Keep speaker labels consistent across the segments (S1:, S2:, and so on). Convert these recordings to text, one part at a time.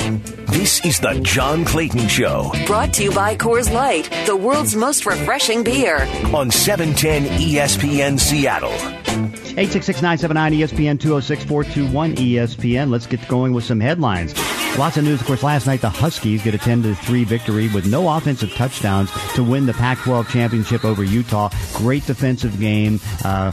S1: This is the John Clayton Show.
S2: Brought to you by Coors Light, the world's most refreshing beer.
S1: On 710 ESPN Seattle.
S3: 866-979-ESPN, 206-421-ESPN. Let's get going with some headlines. Lots of news, of course. Last night, the Huskies get a 10-3 victory with no offensive touchdowns to win the Pac-12 championship over Utah. Great defensive game. Now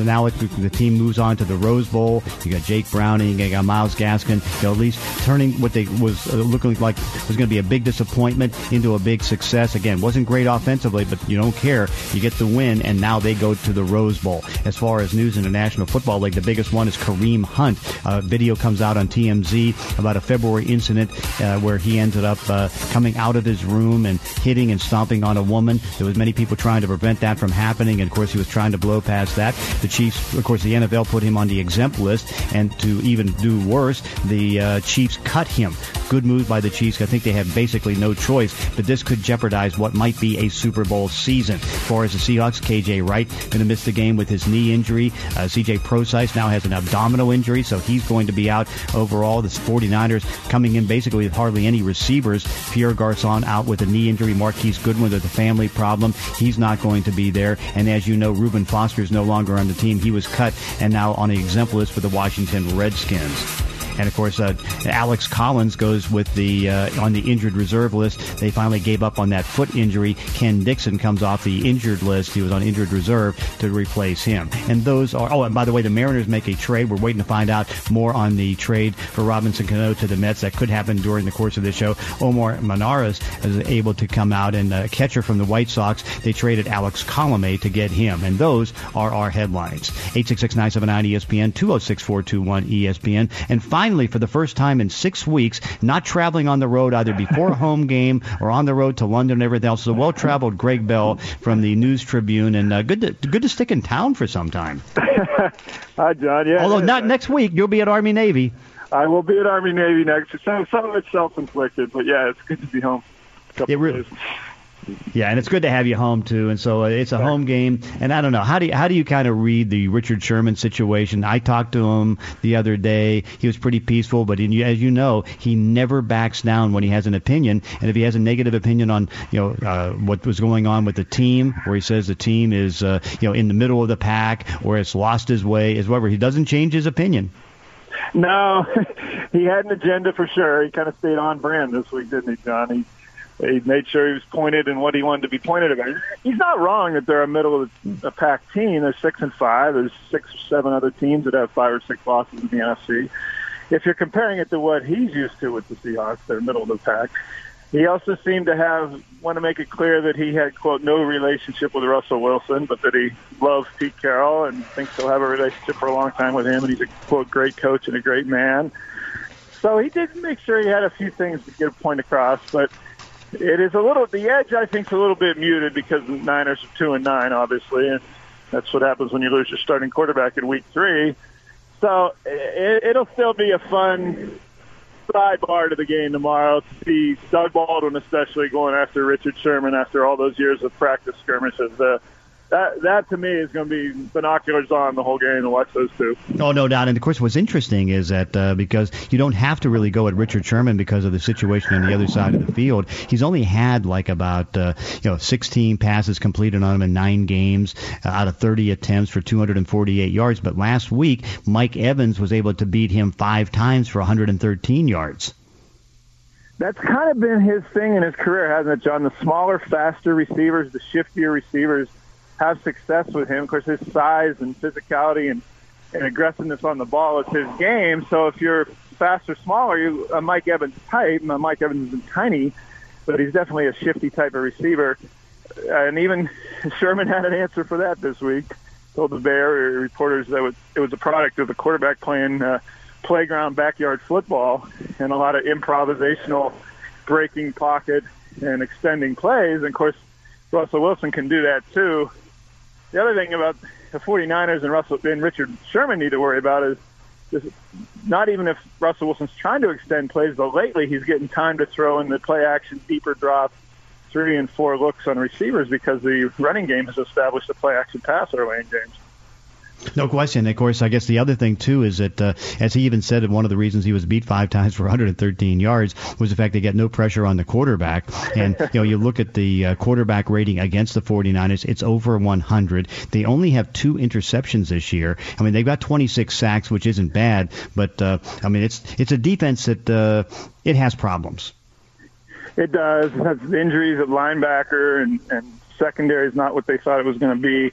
S3: the team moves on to the Rose Bowl. You got Jake Browning, you got Myles Gaskin. At least turning what they was looking like was going to be a big disappointment into a big success. Again, wasn't great offensively, but you don't care. You get the win, and now they go to the Rose Bowl. As far as news in the National Football League, the biggest one is Kareem Hunt. Video comes out on TMZ about a February incident where he ended up coming out of his room and hitting and stomping on a woman. There was many people trying to prevent that from happening, and of course he was trying to blow past that. The Chiefs, of course, the NFL put him on the exempt list, and to even do worse, the Chiefs cut him. Good move by the Chiefs. I think they have basically no choice, but this could jeopardize what might be a Super Bowl season. As far as the Seahawks, KJ Wright going to miss the game with his knee injury. CJ Prosise now has an abdominal injury, so he's going to be out overall. The 49ers coming in basically with hardly any receivers. Pierre Garçon out with a knee injury. Marquise Goodwin with a family problem. He's not going to be there. And as you know, Reuben Foster is no longer on the team. He was cut and now on the exempt list for the Washington Redskins. And, of course, Alex Collins goes with the on the injured reserve list. They finally gave up on that foot injury. Ken Dixon comes off the injured list. He was on injured reserve to replace him. And those are – oh, and by the way, the Mariners make a trade. We're waiting to find out more on the trade for Robinson Cano to the Mets. That could happen during the course of this show. Omar Menares is able to come out, and a catcher from the White Sox, they traded Alex Colomé to get him. And those are our headlines. 866-979-ESPN, 206-421-ESPN. And finally, for the first time in 6 weeks, not traveling on the road either before a home game or on the road to London and everything else. So well-traveled Greg Bell from the News Tribune, and good to stick in town for some time.
S4: Hi, John. Yeah.
S3: Although not next week, you'll be at Army-Navy.
S4: I will be at Army-Navy next. Some of it's self-inflicted, but yeah, it's good to be home.
S3: Yeah, and it's good to have you home too. And so it's a home game. And I don't know, how do you kind of read the Richard Sherman situation? I talked to him the other day. He was pretty peaceful, but as you know, he never backs down when he has an opinion. And if he has a negative opinion on what was going on with the team, where he says the team is in the middle of the pack or it's lost his way, is whatever, he doesn't change his opinion.
S4: No, he had an agenda for sure. He kind of stayed on brand this week, didn't he, John? He made sure he was pointed in what he wanted to be pointed about. He's not wrong that they're a middle of the pack team. They're 6-5. There's 6 or 7 other teams that have 5 or 6 losses in the NFC. If you're comparing it to what he's used to with the Seahawks, they're middle of the pack. He also seemed to want to make it clear that he had, quote, no relationship with Russell Wilson, but that he loves Pete Carroll and thinks he'll have a relationship for a long time with him, and he's a, quote, great coach and a great man. So he did make sure he had a few things to get a point across, but it is the edge, I think, is a little bit muted because the Niners are 2-9, obviously, and that's what happens when you lose your starting quarterback in week 3. So it'll still be a fun sidebar to the game tomorrow to see Doug Baldwin especially going after Richard Sherman after all those years of practice skirmishes. That to me is going to be binoculars on the whole game to watch those two.
S3: Oh, no doubt. And, of course, what's interesting is that because you don't have to really go at Richard Sherman because of the situation on the other side of the field, he's only had like about 16 passes completed on him in 9 games out of 30 attempts for 248 yards. But last week, Mike Evans was able to beat him 5 times for 113 yards.
S4: That's kind of been his thing in his career, hasn't it, John? The smaller, faster receivers, the shiftier receivers have success with him. Of course, his size and physicality and aggressiveness on the ball is his game. So if you're faster, smaller, you're a Mike Evans type. Mike Evans is tiny, but he's definitely a shifty type of receiver. And even Sherman had an answer for that this week. Told the Bay Area reporters that it was a product of the quarterback playing playground backyard football and a lot of improvisational breaking pocket and extending plays. And, of course, Russell Wilson can do that too. The other thing about the 49ers and Richard Sherman need to worry about is just not even if Russell Wilson's trying to extend plays, but lately he's getting time to throw in the play-action deeper drop 3 and 4 looks on receivers because the running game has established a play-action pass early in games.
S3: No question. Of course, I guess the other thing, too, is that, as he even said, one of the reasons he was beat 5 times for 113 yards was the fact they get no pressure on the quarterback. And, you look at the quarterback rating against the 49ers, it's over 100. They only have 2 interceptions this year. I mean, they've got 26 sacks, which isn't bad, but, it's a defense that it has problems.
S4: It does. It has injuries at linebacker, and secondary is not what they thought it was going to be.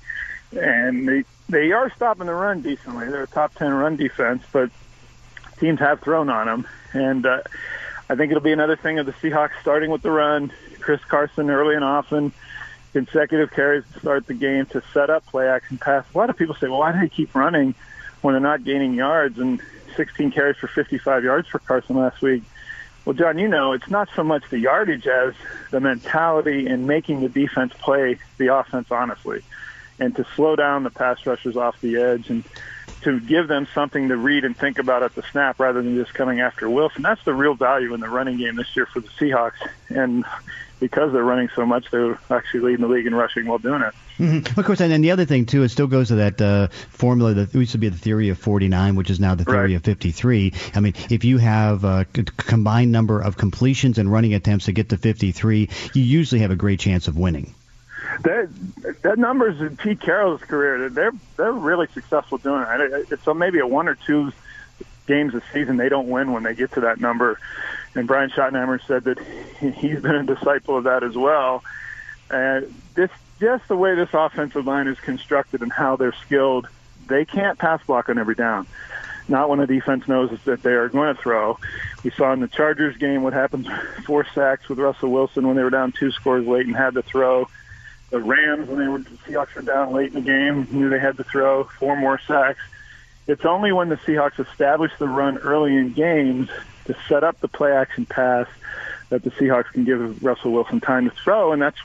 S4: And they are stopping the run decently. They're a top 10 run defense, but teams have thrown on them. And I think it'll be another thing of the Seahawks starting with the run. Chris Carson early and often, consecutive carries to start the game to set up play action pass. A lot of people say, well, why do they keep running when they're not gaining yards? And 16 carries for 55 yards for Carson last week. Well, John, it's not so much the yardage as the mentality and making the defense play the offense honestly, and to slow down the pass rushers off the edge and to give them something to read and think about at the snap rather than just coming after Wilson. That's the real value in the running game this year for the Seahawks. And because they're running so much, they're actually leading the league in rushing while doing it.
S3: Mm-hmm. Of course, and then the other thing, too, it still goes to that formula that used to be the theory of 49, which is now the theory of 53. I mean, if you have a combined number of completions and running attempts to get to 53, you usually have a great chance of winning.
S4: That number's in Pete Carroll's career. They're really successful doing it. So maybe a 1 or 2 games a season they don't win when they get to that number. And Brian Schottenheimer said that he's been a disciple of that as well. And just the way this offensive line is constructed and how they're skilled, they can't pass block on every down. Not when the defense knows that they are going to throw. We saw in the Chargers game what happened, 4 sacks with Russell Wilson when they were down 2 scores late and had to throw. The Rams, when the Seahawks were down late in the game, knew they had to throw 4 more sacks. It's only when the Seahawks establish the run early in games to set up the play-action pass that the Seahawks can give Russell Wilson time to throw, and that's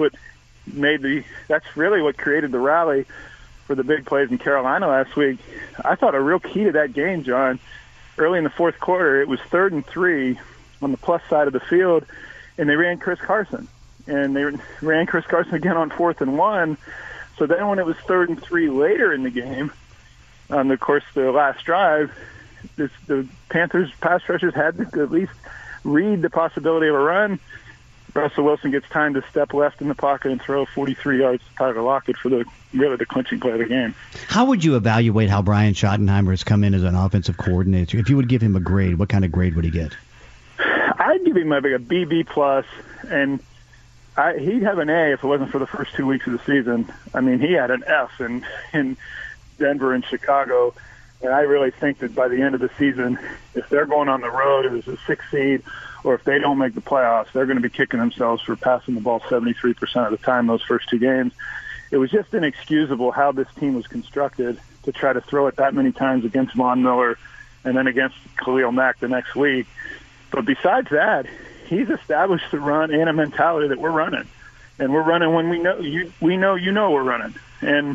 S4: really what created the rally for the big plays in Carolina last week. I thought a real key to that game, John, early in the fourth quarter, it was 3rd and 3 on the plus side of the field, and they ran Chris Carson. And they ran Chris Carson again on 4th and 1. So then when it was 3rd and 3 later in the game, of course, the last drive, the Panthers pass rushers had to at least read the possibility of a run. Russell Wilson gets time to step left in the pocket and throw 43 yards to Tyler Lockett for the clinching play of the game.
S3: How would you evaluate how Brian Schottenheimer has come in as an offensive coordinator? If you would give him a grade, what kind of grade would he get?
S4: I'd give him a BB plus, and he'd have an A if it wasn't for the first 2 weeks of the season. I mean, he had an F in Denver and Chicago, and I really think that by the end of the season, if they're going on the road as a 6th seed, or if they don't make the playoffs, they're going to be kicking themselves for passing the ball 73% of the time those first 2 games. It was just inexcusable how this team was constructed to try to throw it that many times against Von Miller and then against Khalil Mack the next week. But besides that, he's established the run and a mentality that we're running. And we're running when we know we're running. And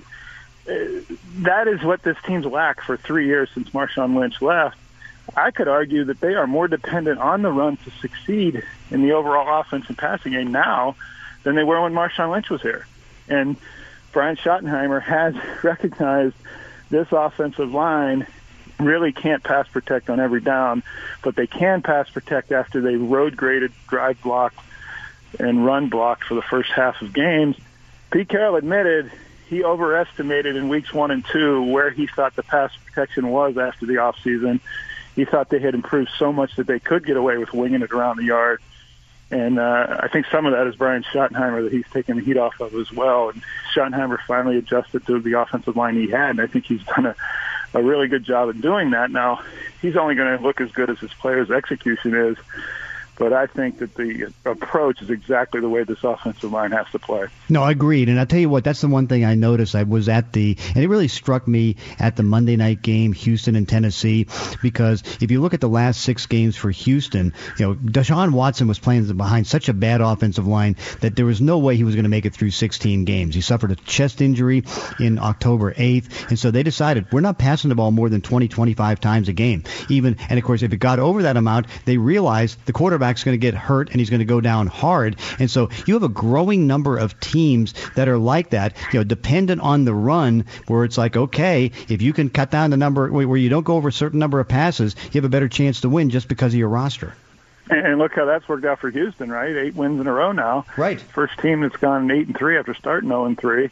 S4: that is what this team's lacked for 3 years since Marshawn Lynch left. I could argue that they are more dependent on the run to succeed in the overall offense and passing game now than they were when Marshawn Lynch was here. And Brian Schottenheimer has recognized this offensive line really can't pass protect on every down, but they can pass protect after they road graded, drive blocked, and run blocked for the first half of games. Pete Carroll admitted he overestimated in weeks 1 and 2 where he thought the pass protection was after the offseason. He thought they had improved so much that they could get away with winging it around the yard. And I think some of that is Brian Schottenheimer that he's taken the heat off of as well. And Schottenheimer finally adjusted to the offensive line he had, and I think he's done a really good job of doing that. Now, he's only going to look as good as his players' execution is, but I think that the approach is exactly the way this offensive line has to play.
S3: No, agreed. And I'll tell you what, that's the one thing I noticed. I was and it really struck me at the Monday night game, Houston and Tennessee, because if you look at the last 6 games for Houston, Deshaun Watson was playing behind such a bad offensive line that there was no way he was going to make it through 16 games. He suffered a chest injury in October 8th, and so they decided we're not passing the ball more than 20, 25 times a game. And of course, if it got over that amount, they realized the quarterback quarterback's going to get hurt and he's going to go down hard. And so you have a growing number of teams that are like that, dependent on the run, where it's like, okay, if you can cut down the number where you don't go over a certain number of passes, you have a better chance to win just because of your roster.
S4: And look how that's worked out for Houston, right? 8 wins in a row now.
S3: Right.
S4: First team that's gone 8-3 after starting 0-3.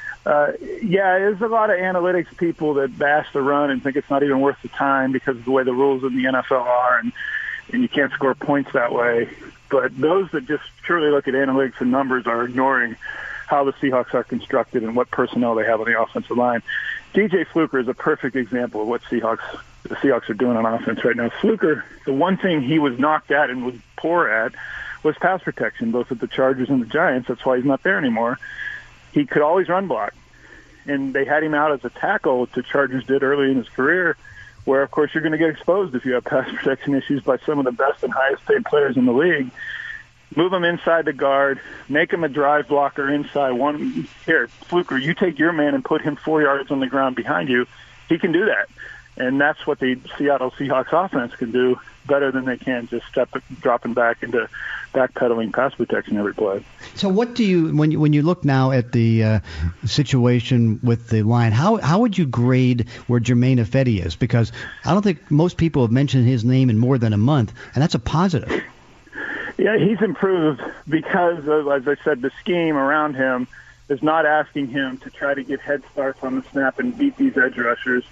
S4: There's a lot of analytics people that bash the run and think it's not even worth the time because of the way the rules in the NFL are, and you can't score points that way. But those that just purely look at analytics and numbers are ignoring how the Seahawks are constructed and what personnel they have on the offensive line. DJ Fluker is a perfect example of what the Seahawks are doing on offense right now. Fluker, the one thing he was knocked at and was poor at was pass protection, both at the Chargers and the Giants. That's why he's not there anymore. He could always run block. And they had him out as a tackle, which the Chargers did early in his career, where, of course, you're going to get exposed if you have pass protection issues by some of the best and highest paid players in the league. Move him inside the guard, make him a drive blocker inside. Here, Fluker, you take your man and put him 4 yards on the ground behind you. He can do that. And that's what the Seattle Seahawks offense can do better than they can just dropping back into backpedaling pass protection every play.
S3: So what do you, when you look now at the situation with the line, how would you grade where Germain Ifedi is? Because I don't think most people have mentioned his name in more than a month, and that's a positive.
S4: Yeah, he's improved because, as I said, the scheme around him is not asking him to try to get head starts on the snap and beat these edge rushers.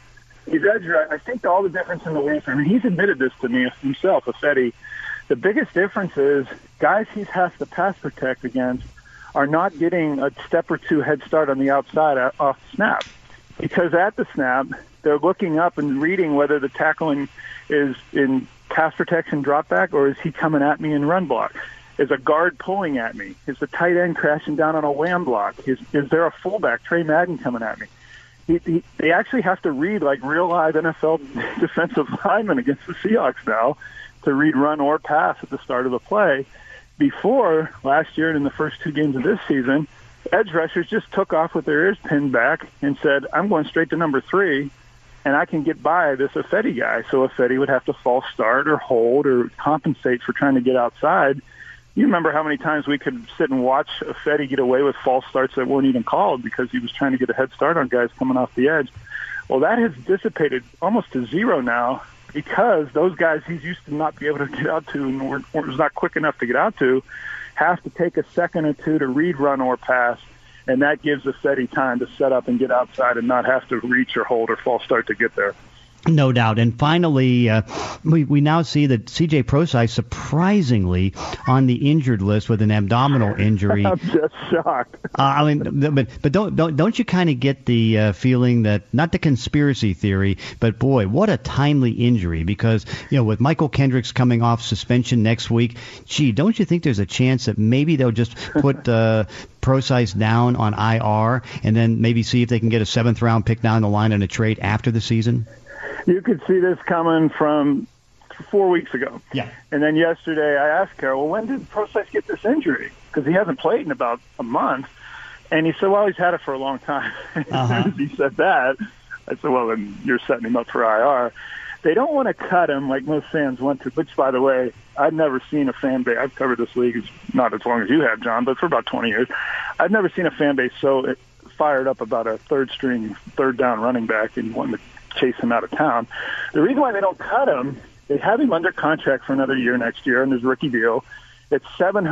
S4: I think all the difference in the league, I mean, he's admitted this to me himself, Ifedi. The biggest difference is guys he has to pass protect against are not getting a step or two head start on the outside off the snap. Because at the snap, they're looking up and reading whether the tackling is in pass protection drop back or is he coming at me in run block? Is a guard pulling at me? Is the tight end crashing down on a wham block? Is there a fullback, Trey Madden, coming at me? They actually have to read like real live NFL defensive linemen against the Seahawks now to read run or pass at the start of the play. Before, last year and in the first 2 games of this season, edge rushers just took off with their ears pinned back and said, I'm going straight to number 3, and I can get by this Ifedi guy. So Ifedi would have to false start or hold or compensate for trying to get outside. You remember how many times we could sit and watch Ifedi get away with false starts that weren't even called because he was trying to get a head start on guys coming off the edge. Well, that has dissipated almost to zero now because those guys he's used to not be able to get out to and was not quick enough to get out to have to take a second or two to read run or pass, and that gives Ifedi time to set up and get outside and not have to reach or hold or false start to get there.
S3: No doubt. And finally, we now see that C.J. Prosise surprisingly on the injured list with an abdominal injury.
S4: I'm just shocked.
S3: But don't you kind of get the feeling that, not the conspiracy theory, but boy, what a timely injury, because with Michael Kendricks coming off suspension next week, don't you think there's a chance that maybe they'll just put Prosise down on IR and then maybe see if they can get a 7th round pick down the line in a trade after the season?
S4: You could see this coming from 4 weeks ago.
S3: Yeah.
S4: And then yesterday I asked Carol, when did Prosise get this injury? Because he hasn't played in about a month. And he said, well, he's had it for a long time. As soon as he said that, I said, well, then you're setting him up for IR. They don't want to cut him like most fans want to, which, by the way, I've never seen a fan base. I've covered this league, not as long as you have, John, but for about 20 years. I've never seen a fan base so fired up about a third-string, third-down running back and wanting to chase him out of town. The reason why they don't cut him, they have him under contract for another year next year on his rookie deal. It's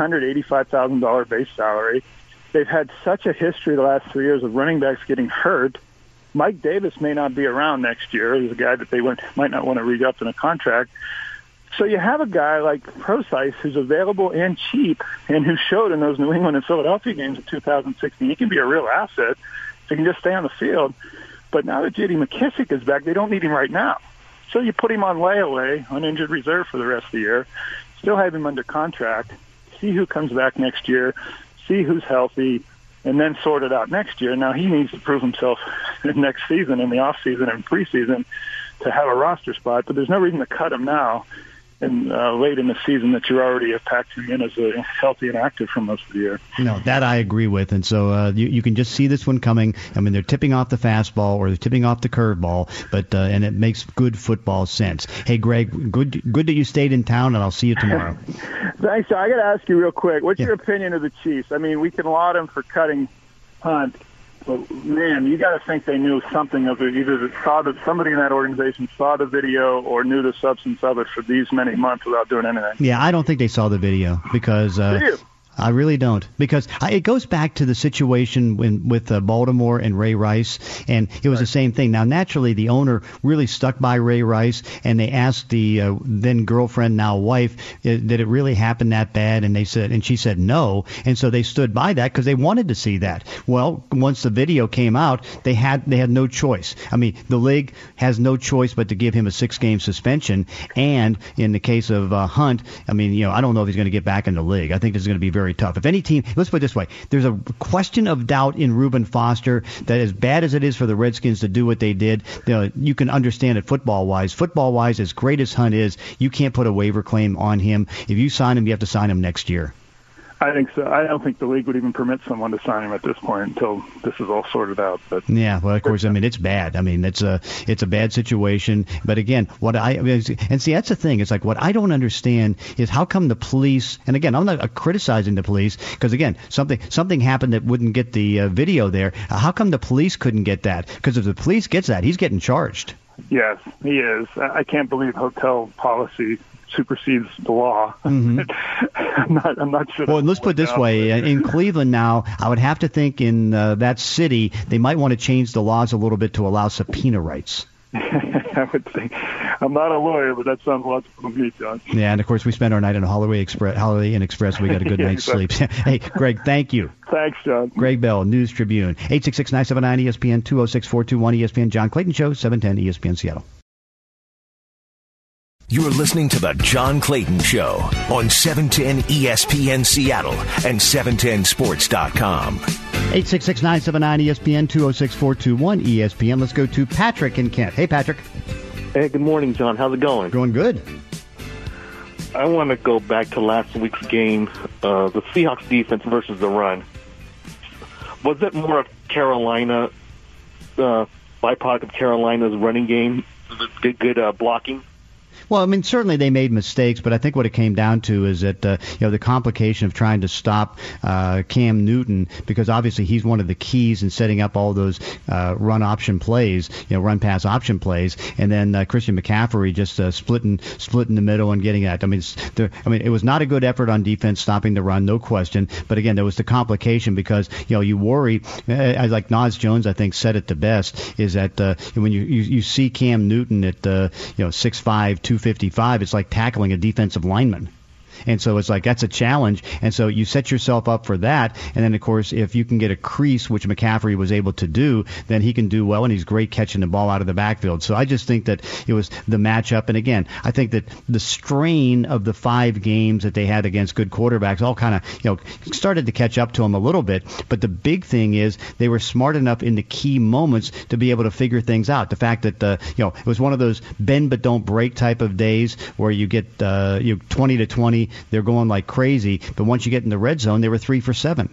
S4: $785,000 base salary. They've had such a history the last 3 years of running backs getting hurt. Mike Davis may not be around next year. He's a guy that they might not want to re-up in a contract. So you have a guy like Prosise who's available and cheap and who showed in those New England and Philadelphia games in 2016. He can be a real asset. He can just stay on the field. But now that J.D. McKissick is back, they don't need him right now. So you put him on layaway, on injured reserve for the rest of the year, still have him under contract, see who comes back next year, see who's healthy, and then sort it out next year. Now he needs to prove himself next season, in the offseason and preseason, to have a roster spot. But there's no reason to cut him now. late in the season that you're already factoring in as a healthy and active for most of the year.
S3: No, that I agree with. And so you can just see this one coming. I mean, they're tipping off the fastball or they're tipping off the curveball, but and it makes good football sense. Hey, Greg, good that you stayed in town, and I'll see you tomorrow.
S4: Thanks. I got to ask you real quick, what's your opinion of the Chiefs? I mean, we can laud them for cutting Hunt, but, man, you got to think they knew something of it. Either somebody in that organization saw the video or knew the substance of it for these many months without doing anything.
S3: Yeah, I don't think they saw the video because
S4: Do you?
S3: I really don't, because it goes back to the situation with Baltimore and Ray Rice, and it was the same thing. Now, naturally, the owner really stuck by Ray Rice, and they asked the then girlfriend, now wife, did it really happen that bad? And she said no, and so they stood by that because they wanted to see that. Well, once the video came out, they had no choice. I mean, the league has no choice but to give him a 6-game suspension, and in the case of Hunt, I mean, I don't know if he's going to get back in the league. I think this is going to be very tough. If any team, let's put it this way, there's a question of doubt in Reuben Foster that as bad as it is for the Redskins to do what they did, you can understand it football-wise. Football-wise, as great as Hunt is, you can't put a waiver claim on him. If you sign him, you have to sign him next year.
S4: I think so. I don't think the league would even permit someone to sign him at this point until this is all sorted out. But
S3: yeah, well, of course, I mean, it's bad. I mean, it's a bad situation. But again, and see, that's the thing. It's like what I don't understand is how come the police, and again, I'm not criticizing the police because again, something happened that wouldn't get the video there. How come the police couldn't get that? Because if the police gets that, he's getting charged.
S4: Yes, he is. I can't believe hotel policy supersedes the law.
S3: Mm-hmm.
S4: I'm not sure.
S3: Well, let's put it this way. In Cleveland now, I would have to think in that city, they might want to change the laws a little bit to allow subpoena rights.
S4: I would think. I'm not a lawyer, but that sounds logical to me, John.
S3: Yeah, and of course we spent our night in Holiday Inn Express. We got a good night's sleep. Hey, Greg, thank you.
S4: Thanks, John.
S3: Greg Bell, News Tribune, 866-979-ESPN, 206-421 ESPN. John Clayton Show, 710 ESPN Seattle.
S1: You're listening to The John Clayton Show on 710 ESPN Seattle and 710sports.com.
S3: 866-979-ESPN, 206-421 ESPN. Let's go to Patrick in Kent. Hey, Patrick.
S5: Hey, good morning, John. How's it going?
S3: Going good.
S5: I want to go back to last week's game, the Seahawks defense versus the run. Was it more of Carolina, byproduct of Carolina's running game, good blocking?
S3: Well, I mean, certainly they made mistakes, but I think what it came down to is that the complication of trying to stop Cam Newton, because obviously he's one of the keys in setting up all those run option plays, run pass option plays, and then Christian McCaffrey just split in the middle and getting that. I mean, it was not a good effort on defense stopping the run, no question. But again, there was the complication because you worry, like Nas Jones I think said it the best, is that when you see Cam Newton at 6'5", 255, it's like tackling a defensive lineman. And so it's like that's a challenge. And so you set yourself up for that. And then, of course, if you can get a crease, which McCaffrey was able to do, then he can do well, and he's great catching the ball out of the backfield. So I just think that it was the matchup. And, again, I think that the strain of the 5 games that they had against good quarterbacks all kind of, started to catch up to them a little bit. But the big thing is they were smart enough in the key moments to be able to figure things out. The fact that, it was one of those bend but don't break type of days where you get 20-20. They're going like crazy, but once you get in the red zone, they were 3 for 7.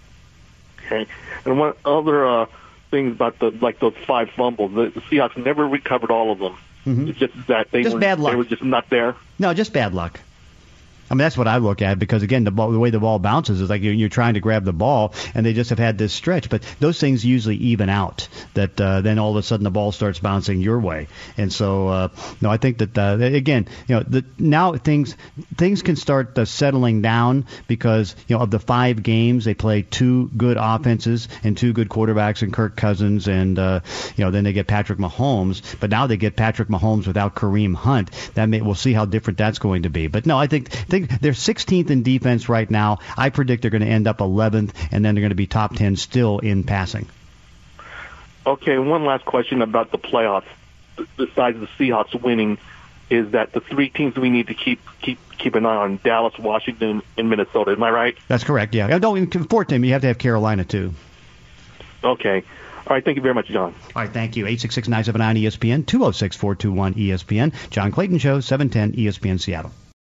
S5: Okay, and one other thing about those 5 fumbles, the Seahawks never recovered all of them. Mm-hmm. It's just that they were just not there.
S3: No, just bad luck. I mean, that's what I look at because, again, the way the ball bounces is like you're trying to grab the ball, and they just have had this stretch. But those things usually even out, that then all of a sudden the ball starts bouncing your way. And so, I think that, again, now things can start settling down because, of the 5 games, they play 2 good offenses and 2 good quarterbacks in Kirk Cousins, and, then they get Patrick Mahomes. But now they get Patrick Mahomes without Kareem Hunt. We'll see how different that's going to be. But, no, I think they're 16th in defense right now. I predict they're going to end up 11th, and then they're going to be top 10 still in passing.
S5: Okay, one last question about the playoffs. Besides the Seahawks winning, is that the 3 teams we need to keep an eye on: Dallas, Washington, and Minnesota. Am I right?
S3: That's correct. Yeah. Don't 4th team. You have to have Carolina too.
S5: Okay. All right, thank you very much, John.
S3: All right, thank you. 866-979-ESPN, 206-421-ESPN. John Clayton Show, 710 ESPN Seattle.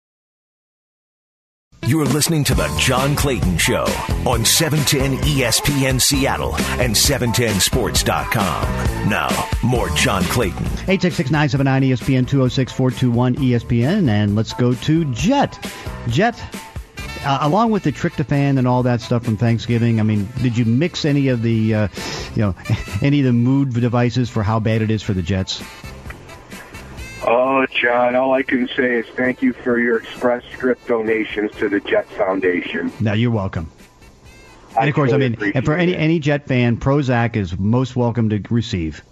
S1: You're listening to The John Clayton Show on 710 ESPN Seattle and 710sports.com. Now, more John Clayton.
S3: 866-979-ESPN, 206-421-ESPN. And let's go to Jet. Jet, along with the tryptophan and all that stuff from Thanksgiving, I mean, did you mix any of the, any of the mood devices for how bad it is for the Jets?
S6: Oh, John, all I can say is thank you for your Express Script donations to the Jet Foundation.
S3: No, you're welcome. And of course,
S6: totally
S3: and for any Jet fan, Prozac is most welcome to receive.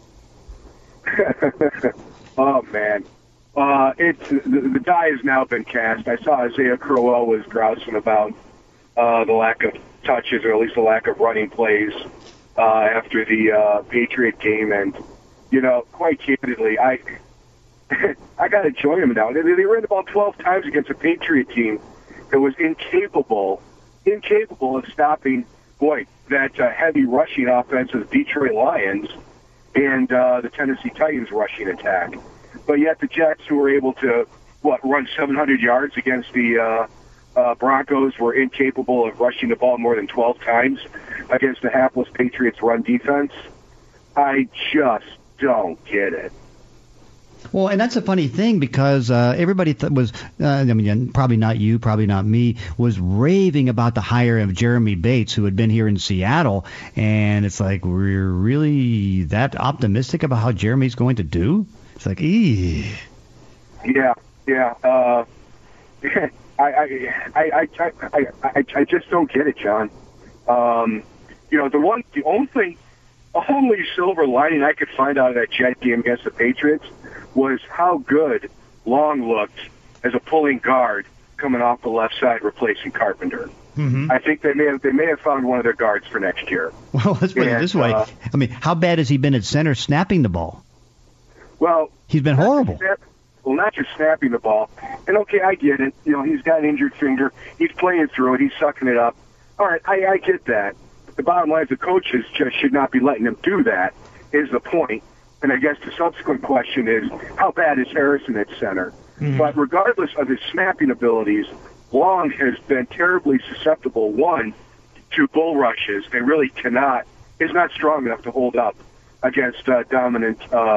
S6: Oh, man. The die has now been cast. I saw Isaiah Crowell was grousing about the lack of touches, or at least the lack of running plays after the Patriot game. And, quite candidly, I got to join them now. They ran the ball 12 times against a Patriot team that was incapable of stopping, that heavy rushing offense of the Detroit Lions and the Tennessee Titans rushing attack. But yet the Jets, who were able to, run 700 yards against the Broncos, were incapable of rushing the ball more than 12 times against the hapless Patriots run defense. I just don't get it.
S3: Well, and that's a funny thing because everybody was, probably not you, probably not me, was raving about the hire of Jeremy Bates, who had been here in Seattle. And it's like, we're really that optimistic about how Jeremy's going to do? It's like, eee.
S6: Yeah. I just don't get it, John. The only silver lining I could find out of that Jet game against the Patriots was how good Long looked as a pulling guard coming off the left side, replacing Carpenter. Mm-hmm. I think they may have found one of their guards for next year.
S3: Well, let's put it this way. How bad has he been at center snapping the ball?
S6: Well,
S3: he's been horrible.
S6: Not just snapping the ball. And, okay, I get it. He's got an injured finger. He's playing through it. He's sucking it up. All right, I get that. But the bottom line is the coaches just should not be letting him do that, is the point. And I guess the subsequent question is, how bad is Harrison at center? Mm-hmm. But regardless of his snapping abilities, Long has been terribly susceptible, one, to bull rushes, and really is not strong enough to hold up against dominant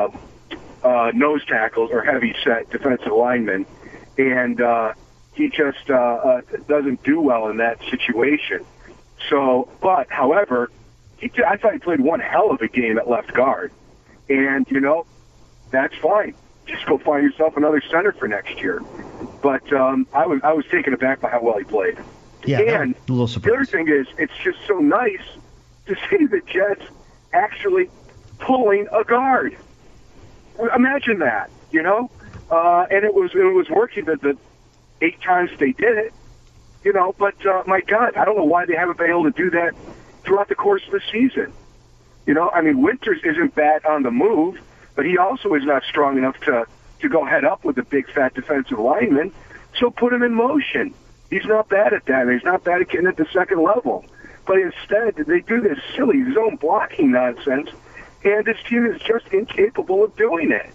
S6: nose tackles or heavy-set defensive linemen. And he just doesn't do well in that situation. So, however, I thought he played one hell of a game at left guard. And, that's fine. Just go find yourself another center for next year. But I was taken aback by how well he played.
S3: Yeah,
S6: and
S3: a little surprised.
S6: The other thing is, it's just so nice to see the Jets actually pulling a guard. Imagine that, and it was working the 8 times they did it, But my God, I don't know why they haven't been able to do that throughout the course of the season. Winters isn't bad on the move, but he also is not strong enough to go head up with a big, fat defensive lineman, so put him in motion. He's not bad at that. He's not bad at getting at the second level. But instead, they do this silly zone blocking nonsense, and this team is just incapable of doing it.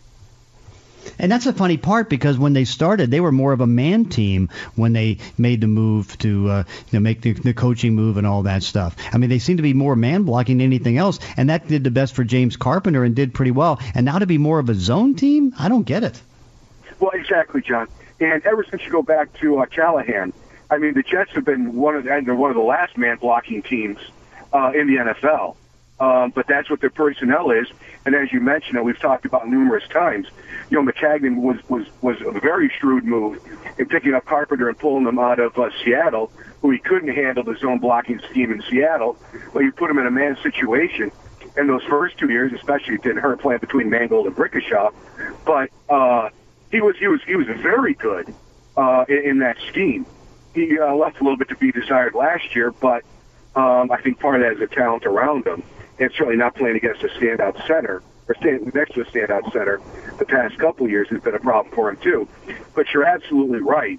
S3: And that's the funny part, because when they started, they were more of a man team when they made the move to make the coaching move and all that stuff. They seem to be more man blocking than anything else, and that did the best for James Carpenter and did pretty well. And now to be more of a zone team, I don't get it.
S6: Well, exactly, John. And ever since you go back to Callahan, the Jets have been one of the last man blocking teams in the NFL. But that's what their personnel is. And as you mentioned, we've talked about numerous times, Maccagnan was a very shrewd move in picking up Carpenter and pulling them out of Seattle, who he couldn't handle the zone blocking scheme in Seattle. Well, you put him in a man situation. And those first 2 years, especially, it didn't hurt playing between Mangold and Brickashaw. But he was very good in that scheme. He left a little bit to be desired last year, but I think part of that is the talent around him. And certainly not playing against a standout center, or standing next to a standout center the past couple of years has been a problem for him, too. But you're absolutely right.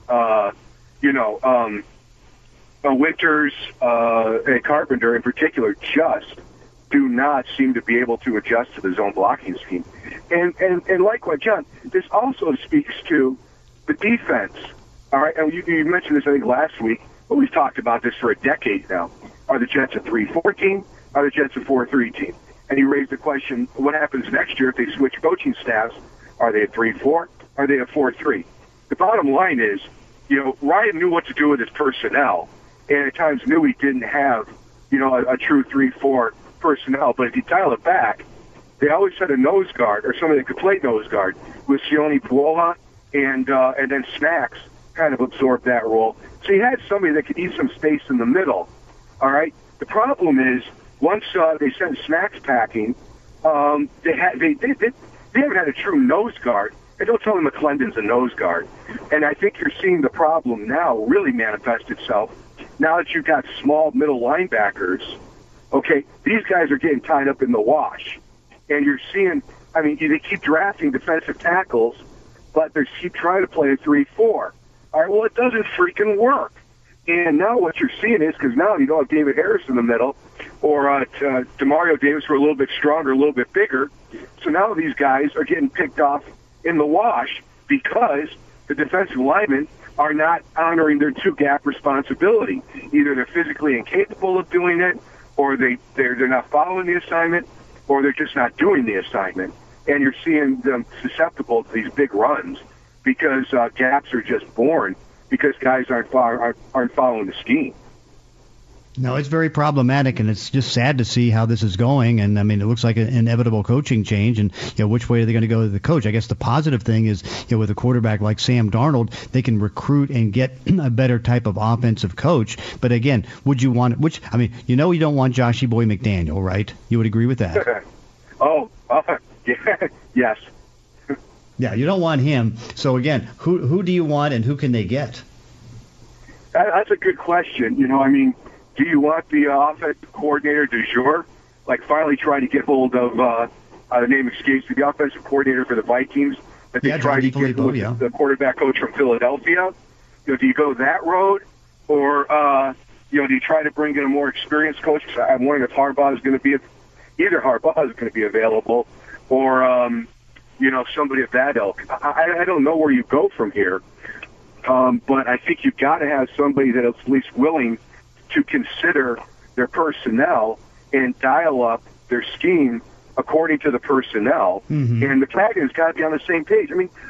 S6: Winters and Carpenter in particular just do not seem to be able to adjust to the zone blocking scheme. And likewise, John, this also speaks to the defense. All right, and you mentioned this, I think, last week, but we've talked about this for a decade now. Are the Jets a 3-4 team? Are the Jets a 4-3 team? And you raised the question, what happens next year if they switch coaching staffs? Are they a 3-4? Are they a 4-3? The bottom line is, Ryan knew what to do with his personnel, and at times knew he didn't have, a true 3-4 personnel. But if you dial it back, they always had a nose guard or somebody that could play nose guard with Sione Puola, and then Snacks kind of absorbed that role. So you had somebody that could eat some space in the middle. All right. The problem is once they sent Snacks packing, they haven't had a true nose guard. And don't tell me McClendon's a nose guard. And I think you're seeing the problem now really manifest itself. Now that you've got small middle linebackers, okay, these guys are getting tied up in the wash. And you're seeing, they keep drafting defensive tackles, but they keep trying to play a 3-4. All right, well, it doesn't freaking work. And now what you're seeing is, because now you don't have David Harris in the middle, or Demario Davis, who are a little bit stronger, a little bit bigger. So now these guys are getting picked off in the wash because the defensive linemen are not honoring their two-gap responsibility. Either they're physically incapable of doing it, or they're not following the assignment, or they're just not doing the assignment. And you're seeing them susceptible to these big runs because gaps are just born because guys aren't following the scheme.
S3: No, it's very problematic, and it's just sad to see how this is going. And it looks like an inevitable coaching change. And which way are they going to go with the coach? I guess the positive thing is, with a quarterback like Sam Darnold, they can recruit and get a better type of offensive coach. But again, would you want you don't want Joshy Boy McDaniel, right? You would agree with that?
S6: Yeah, yes.
S3: Yeah, you don't want him. So again, who do you want, and who can they get?
S6: That's a good question. Do you want the offensive coordinator du jour, finally trying to get hold of the name escapes me, the offensive coordinator for the Vikings that they tried to get with the quarterback coach from Philadelphia? Do you go that road, or do you try to bring in a more experienced coach? I'm wondering if Harbaugh is going to be either Harbaugh is going to be available, or somebody of that ilk. I don't know where you go from here, but I think you've got to have somebody that is at least willing to consider their personnel and dial up their scheme according to the personnel. Mm-hmm. And the Packers got to be on the same page.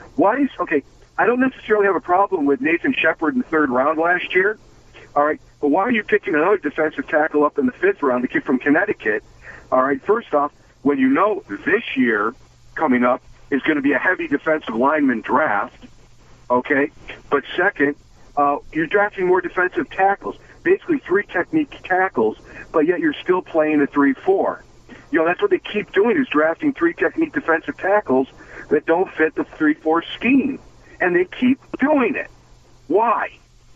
S6: I don't necessarily have a problem with Nathan Shepard in the third round last year. All right. But why are you picking another defensive tackle up in the fifth round, the kid from Connecticut? All right. First off, when you know this year coming up is going to be a heavy defensive lineman draft, okay? But second, you're drafting more defensive tackles, basically 3 technique tackles, but yet you're still playing a 3-4. That's what they keep doing is drafting 3 technique defensive tackles that don't fit the 3-4 scheme, and they keep doing it. Why?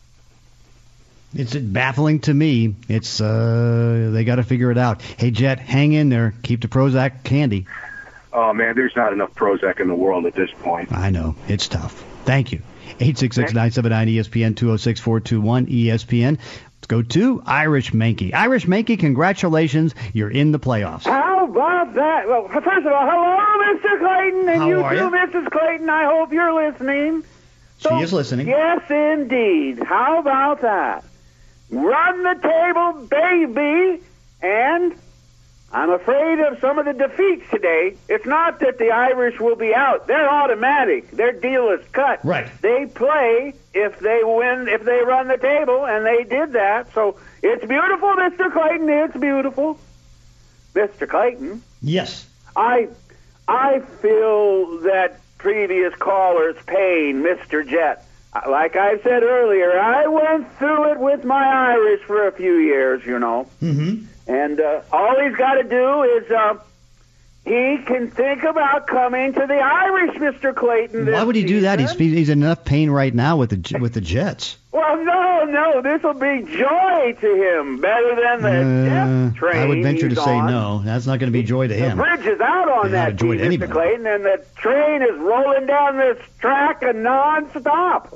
S3: It's baffling to me. It's they got to figure it out. Hey, Jet, hang in there. Keep the Prozac candy.
S6: Oh, man, there's not enough Prozac in the world at this point.
S3: I know. It's tough. Thank you. 866-979-ESPN, 206-421-ESPN. Let's go to Irish Mankey. Irish Mankey, congratulations. You're in the playoffs.
S7: How about that? Well, first of all, hello, Mr. Clayton, and you too, Mrs. Clayton. I hope you're listening.
S3: She is listening.
S7: Yes, indeed. How about that? Run the table, baby. And I'm afraid of some of the defeats today. It's not that the Irish will be out. They're automatic. Their deal is cut.
S3: Right.
S7: They play if they win, if they run the table, and they did that. So it's beautiful, Mr. Clayton. It's beautiful. Mr. Clayton.
S3: Yes.
S7: I feel that previous caller's pain, Mr. Jet. Like I said earlier, I went through it with my Irish for a few years,
S3: Mm-hmm.
S7: And all he's got to do is he can think about coming to the Irish, Mr. Clayton.
S3: Why would he do that? He's in enough pain right now with the Jets.
S7: Well, no, this will be joy to him, better than the death train.
S3: I would venture to say
S7: on.
S3: no. That's not going to be joy to him.
S7: The bridge is out on that team, Mr. Clayton, and the train is rolling down this track and non-stop.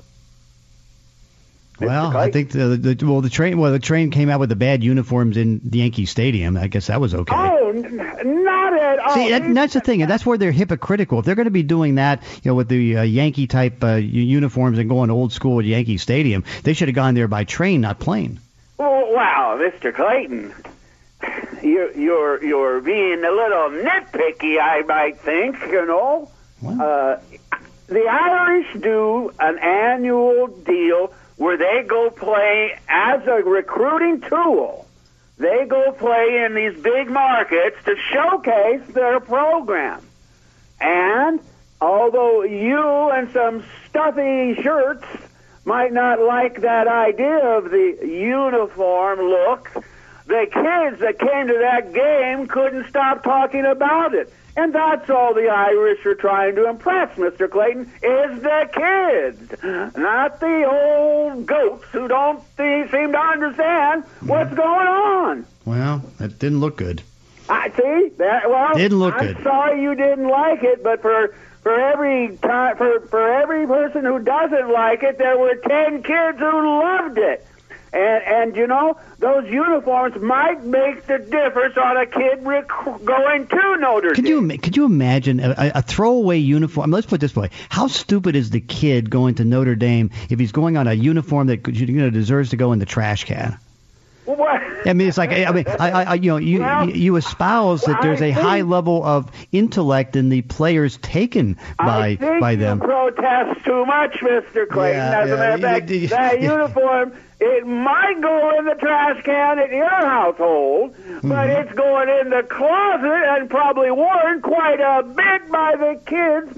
S3: Well, I think the train came out with the bad uniforms in the Yankee Stadium. I guess that was okay.
S7: Oh, No, not at all.
S3: See, that's the thing, and that's where they're hypocritical. If they're going to be doing that, with the Yankee type uniforms and going old school at Yankee Stadium, they should have gone there by train, not plane.
S7: Wow, Mr. Clayton, you're being a little nitpicky, I might think. The Irish do an annual deal where they go play as a recruiting tool. They go play in these big markets to showcase their program. And although you and some stuffy shirts might not like that idea of the uniform look, the kids that came to that game couldn't stop talking about it. And that's all the Irish are trying to impress, Mr. Clayton, is the kids, not the old goats who don't seem to understand what's going on.
S3: Well, that didn't look good.
S7: See?
S3: Didn't look good.
S7: I'm sorry you didn't like it, but for every person who doesn't like it, there were 10 kids who loved it. And those uniforms might make the difference on a kid going to Notre Dame. Could
S3: you imagine a throwaway uniform? Let's put it this way. How stupid is the kid going to Notre Dame if he's going on a uniform that deserves to go in the trash can?
S7: What?
S3: I mean, it's like you espouse that there's a high level of intellect in the players taken by them.
S7: You protest too much, Mr. Clayton. As a matter of fact, that uniform, it might go in the trash can at your household, but it's going in the closet and probably worn quite a bit by the kids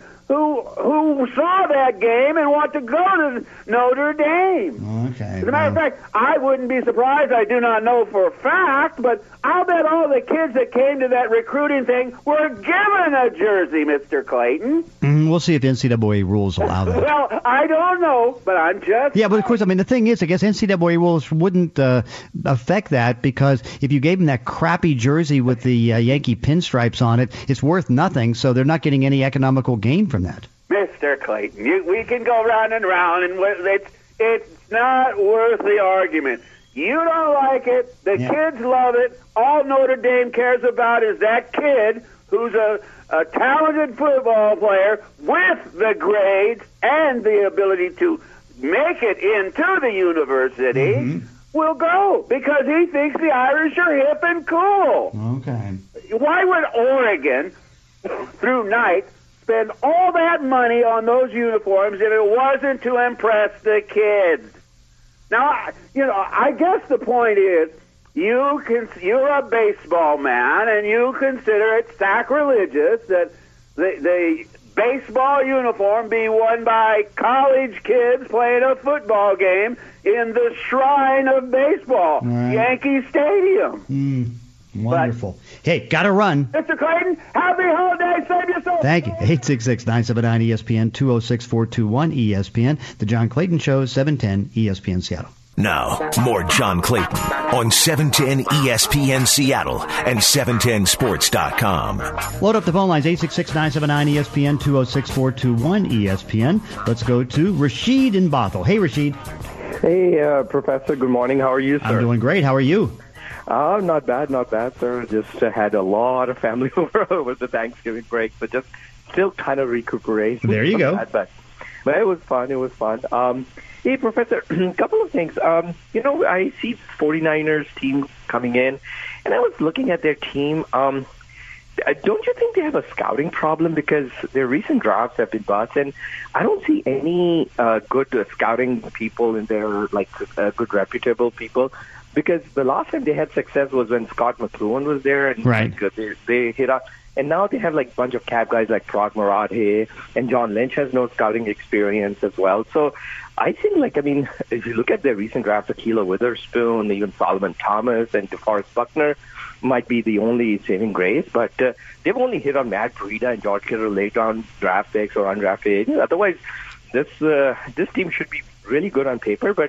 S7: who saw that game and want to go to Notre Dame.
S3: Okay.
S7: As a matter of fact, I wouldn't be surprised. I do not know for a fact, but I'll bet all the kids that came to that recruiting thing were given a jersey, Mr. Clayton.
S3: We'll see if NCAA rules allow that.
S7: Well, I don't know, but I'm just...
S3: Yeah, but of course, I mean, the thing is, I guess NCAA rules wouldn't affect that, because if you gave them that crappy jersey with the Yankee pinstripes on it, it's worth nothing, so they're not getting any economical gain from that.
S7: Mr. Clayton, we can go round and round, and it's not worth the argument. You don't like it. The kids love it. All Notre Dame cares about is that kid who's a talented football player with the grades and the ability to make it into the university will go because he thinks the Irish are hip and cool.
S3: Okay.
S7: Why would Oregon, through night, spend all that money on those uniforms if it wasn't to impress the kids? Now, I guess the point is, you're a baseball man, and you consider it sacrilegious that the baseball uniform be worn by college kids playing a football game in the shrine of baseball, Yankee Stadium.
S3: Wonderful. Hey, got to run.
S7: Mr. Clayton, happy holidays. Save yourself.
S3: Thank you. 866-979-ESPN, 206-421-ESPN. The John Clayton Show, 710 ESPN Seattle.
S1: Now, more John Clayton on 710 ESPN Seattle and 710sports.com.
S3: Load up the phone lines, 866-979-ESPN, 206-421-ESPN. Let's go to Rashid in Bothell. Hey, Rashid.
S8: Hey, Professor. Good morning. How are you, sir?
S3: I'm doing great. How are you?
S8: Not bad, sir. Just had a lot of family over the Thanksgiving break, but just still kind of recuperating.
S3: There you go.
S8: But it was fun. Hey, Professor, a couple of things. I see 49ers team coming in, and I was looking at their team. Don't you think they have a scouting problem? Because their recent drafts have been bust, and I don't see any good scouting people in there, like good reputable people. Because the last time they had success was when Scott McLuhan was there, and they hit up. And now they have like a bunch of cap guys like Prague Marathe, and John Lynch has no scouting experience as well. So I think, if you look at their recent draft, Ahkello Witherspoon, even Solomon Thomas, and DeForest Buckner might be the only saving grace. But they've only hit on Matt Breida and George Kittle late on draft picks or undrafted agents. Otherwise, this team should be really good on paper, but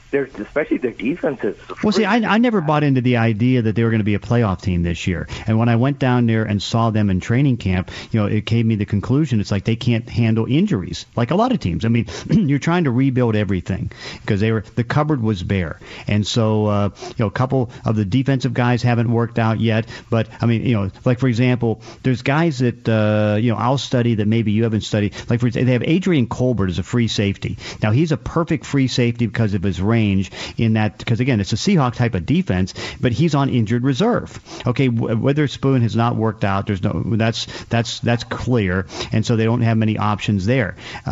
S8: especially their defenses.
S3: Well, see, I never bought into the idea that they were going to be a playoff team this year. And when I went down there and saw them in training camp, it gave me the conclusion it's like they can't handle injuries, like a lot of teams. I mean, you're trying to rebuild everything because the cupboard was bare. And so, a couple of the defensive guys haven't worked out yet. But, I mean, like, for example, there's guys that, I'll study that maybe you haven't studied. Like, for example, they have Adrian Colbert as a free safety. Now, he's a perfect free safety because of his range in that, because again, it's a Seahawk type of defense, but he's on injured reserve. Okay, Witherspoon has not worked out. There's no that's clear, and so they don't have many options there.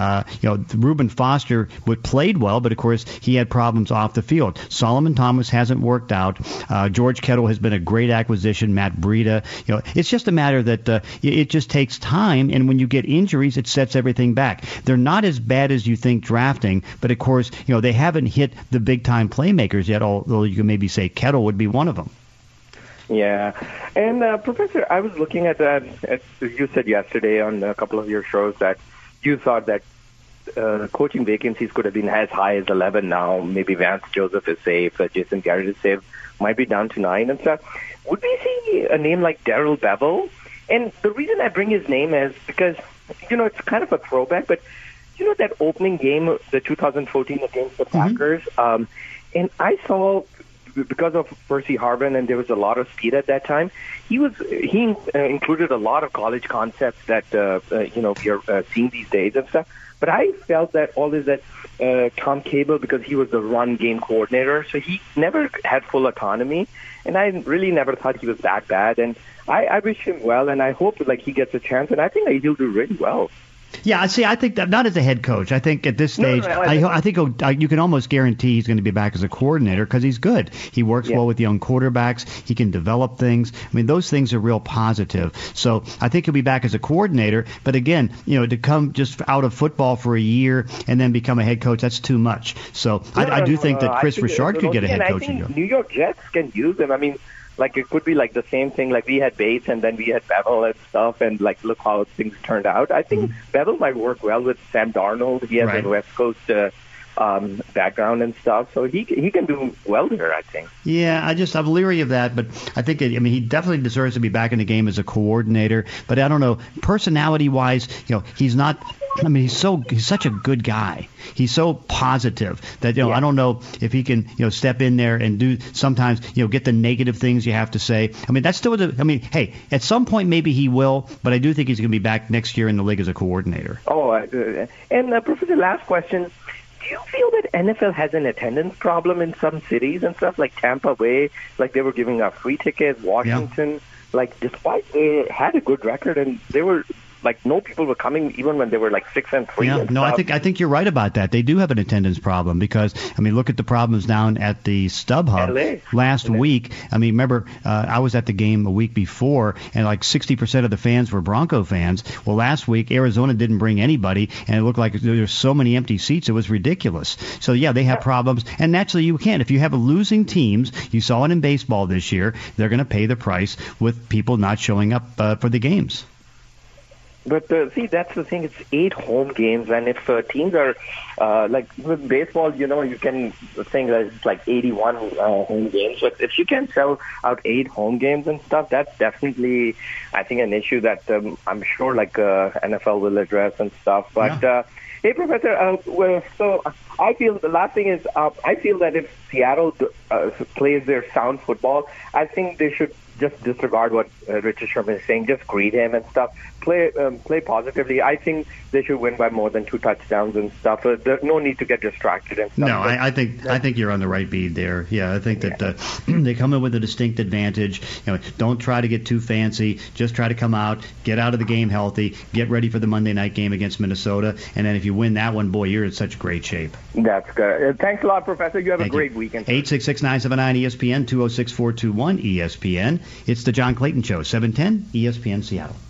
S3: Reuben Foster played well, but of course he had problems off the field. Solomon Thomas hasn't worked out. George Kittle has been a great acquisition. Matt Breida. It's just a matter that it just takes time, and when you get injuries, it sets everything back. They're not as bad as you think drafting, but of course, they haven't hit the big-time playmakers yet, although you can maybe say Kettle would be one of them.
S8: Yeah. And, Professor, I was looking at that, as you said yesterday on a couple of your shows, that you thought that coaching vacancies could have been as high as 11 now. Maybe Vance Joseph is safe, Jason Garrett is safe, might be down to 9 and stuff. Would we see a name like Darrell Bevell? And the reason I bring his name is because, it's kind of a throwback, but that opening game, the 2014 against the Packers, and I saw, because of Percy Harvin, and there was a lot of speed at that time, he included a lot of college concepts that, we're seeing these days and stuff. But I felt that Tom Cable, because he was the run game coordinator, so he never had full autonomy, and I really never thought he was that bad. And I wish him well, and I hope he gets a chance, and I think he'll do really well.
S3: Yeah, see, I think that not as a head coach. I think at this stage, I think you can almost guarantee he's going to be back as a coordinator because he's good. He works well with young quarterbacks. He can develop things. I mean, those things are real positive. So I think he'll be back as a coordinator. But again, to come just out of football for a year and then become a head coach, that's too much. So I do think that Chris Richard could get a head coaching job.
S8: New York Jets can use him. I mean, it could be the same thing. We had Bates and then we had Bevell and stuff, and look how things turned out. I think Bevell might work well with Sam Darnold. He has a West Coast background and stuff, so he can do well there, I think. Yeah, I'm leery of that, but I think he definitely deserves to be back in the game as a coordinator. But I don't know, personality-wise, he's not. He's such a good guy. He's so positive that I don't know if he can step in there and do sometimes get the negative things you have to say. That's still hey, at some point maybe he will, but I do think he's going to be back next year in the league as a coordinator. And Professor, last question. Do you feel that NFL has an attendance problem in some cities and stuff, like Tampa Bay, they were giving out free tickets, Washington, despite they had a good record and they were no people were coming even when they were 6-3.
S3: Yeah, no, I think you're right about that. They do have an attendance problem because look at the problems down at the StubHub last week. Remember I was at the game a week before and 60% of the fans were Bronco fans. Well, last week Arizona didn't bring anybody and it looked like there were so many empty seats it was ridiculous. So yeah, they have problems, and naturally you can't. If you have losing teams, you saw it in baseball this year, they're going to pay the price with people not showing up for the games.
S8: But see, that's the thing. It's 8 home games, and if teams are with baseball, you can think that it's 81 home games. But if you can sell out 8 home games and stuff, that's definitely, I think, an issue that I'm sure NFL will address and stuff. But hey, Professor, so I feel the last thing is I feel that if Seattle plays their sound football, I think they should just disregard what Richard Sherman is saying. Just greet him and stuff. Play positively. I think they should win by more than 2 touchdowns and stuff. There's no need to get distracted and stuff.
S3: No, I think you're on the right beat there. Yeah, I think that they come in with a distinct advantage. Don't try to get too fancy. Just try to come out, get out of the game healthy, get ready for the Monday night game against Minnesota, and then if you win that one, boy, you're in such great shape.
S8: That's good. Thanks a lot, Professor. You have a great weekend.
S3: 866-979-ESPN, 206-421-ESPN. It's the John Clayton Show, 710 ESPN Seattle.